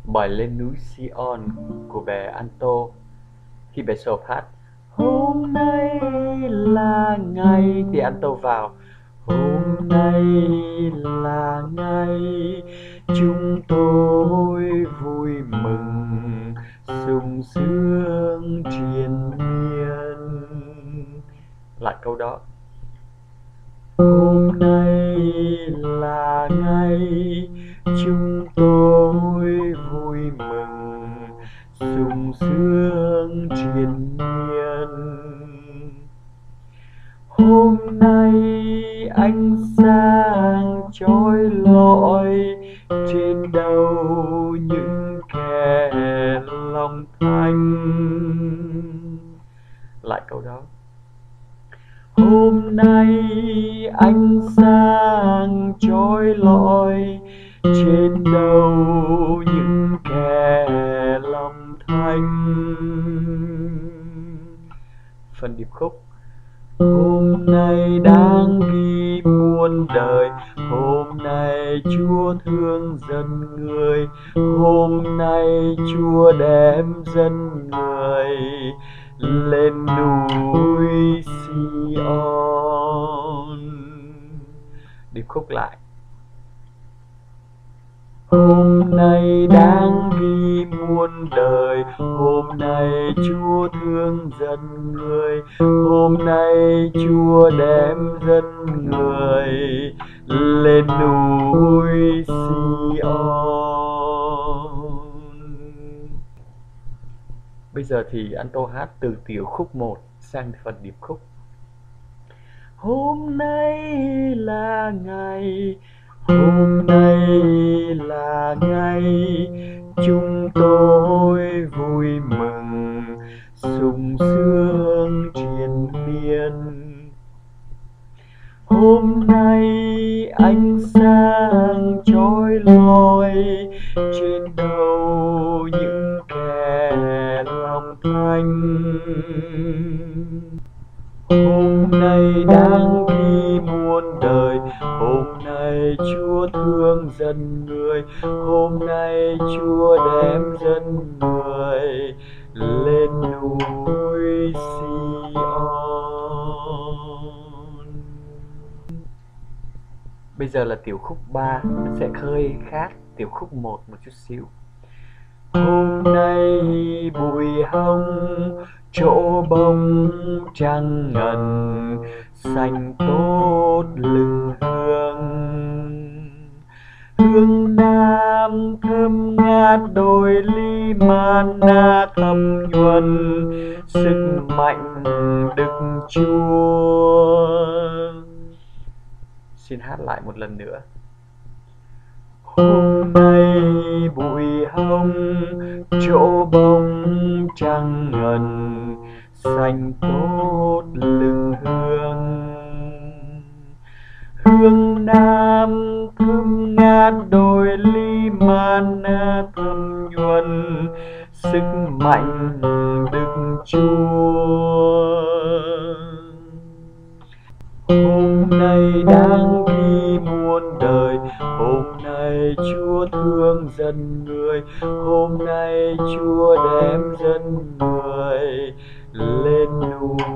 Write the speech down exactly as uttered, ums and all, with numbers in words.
Bài Lên núi Sion của bé Anto. Khi bé Sộp hát hôm nay là ngày thì Anto vào hôm nay là ngày chúng tôi vui mừng sung sướng triền miên. Lại câu đó. Hôm nay là ngày chúng tôi vui mừng sung sướng triền miên. Hôm nay ánh sáng chói lọi trên đầu những kẻ lòng thanh. Lại câu đó. Hôm nay ánh sáng chói lọi trên đầu những kẻ lòng thanh. Phần điệp khúc. Hôm nay đang ghi muôn đời, hôm nay Chúa thương dân người, hôm nay Chúa đem dân người lên núi Sion. Điệp khúc lại. Hôm nay đang ghi muôn đời, hôm nay Chúa thương dân người, hôm nay Chúa đem dân người lên núi Sion. Bây giờ thì Anto hát từ tiểu khúc một sang phần điệp khúc. Hôm nay là ngày, hôm nay là ngày chúng tôi vui mừng sung sướng triền miên. Hôm nay ánh sáng chói lọi trên đầu những kẻ lòng thanh. Hôm nay đang ghi muôn đời, hôm nay Chúa thương dân người, hôm nay Chúa đem dân người lên núi Sion. Bây giờ là tiểu khúc ba, nó sẽ hơi khác tiểu khúc một một chút xíu. Hôm nay bụi hồng chỗ bông trăng ngần xanh tốt lưng hương. Hương nam thơm ngát đôi ly mana thấm nhuần sức mạnh Đức Chúa. Xin hát lại một lần nữa. Hôm nay bụi hồng chỗ bông trăng ngần xanh tốt lưng hương. Hương nam thơm ngát đôi ly mana thấm nhuần sức mạnh Đức Chúa. Hôm nay đang ghi muôn đời, hôm nay Chúa thương dân người, hôm nay Chúa đem dân người lên núi